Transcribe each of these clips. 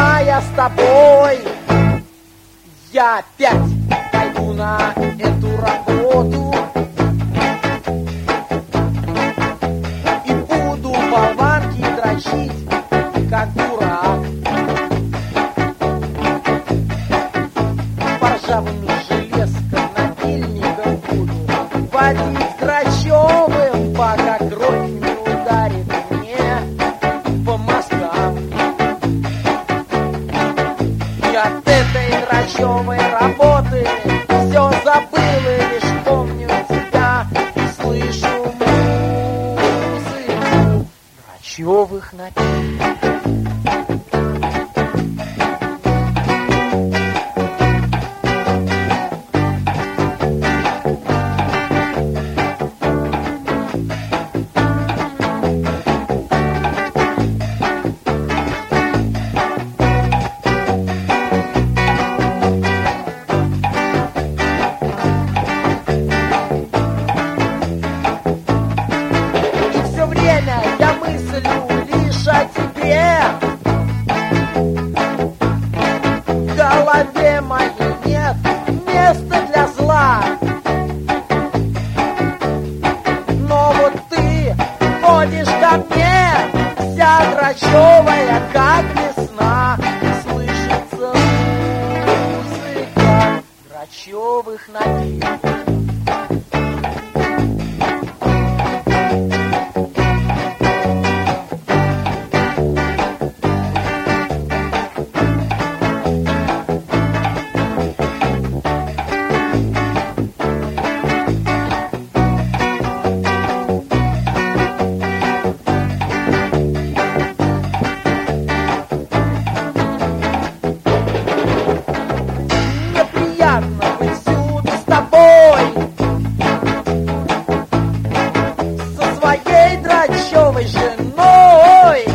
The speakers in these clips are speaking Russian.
я с тобой. Я опять пойду на эту работу и буду болванки дрочить, как дурак. По ржавым железкам напильником буду водить дрочевым, пока кровь не ударит мне по мозгам. И от этой дрочевой работы все забыл и лишь помню тебя и слышу музыку дрочевых напильников. Я мыслю лишь о тебе. В голове моей нет места для зла. Но вот ты ходишь ко мне, вся дрочевая, как весна. Слышится музыка дрочевых напильников. Дрочевой женой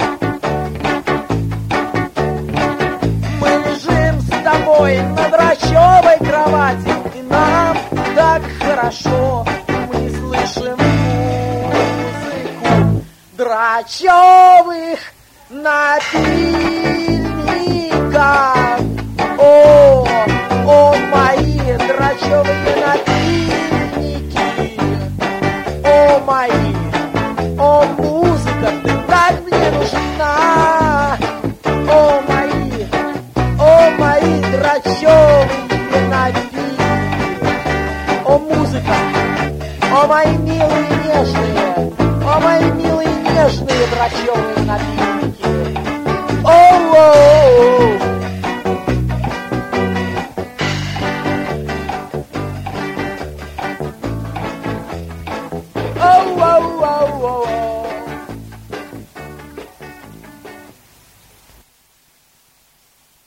мы лежим с тобой на дрочевой кровати, и нам так хорошо, мы слышим музыку дрочевых напильников. О, мои дрочевые напильники, о, мои. О, музыка, ты так мне нужна. О, мои дрочевые напильники. О, музыка, о, мои милые нежные, о, мои милые нежные дрочевые напильники. О,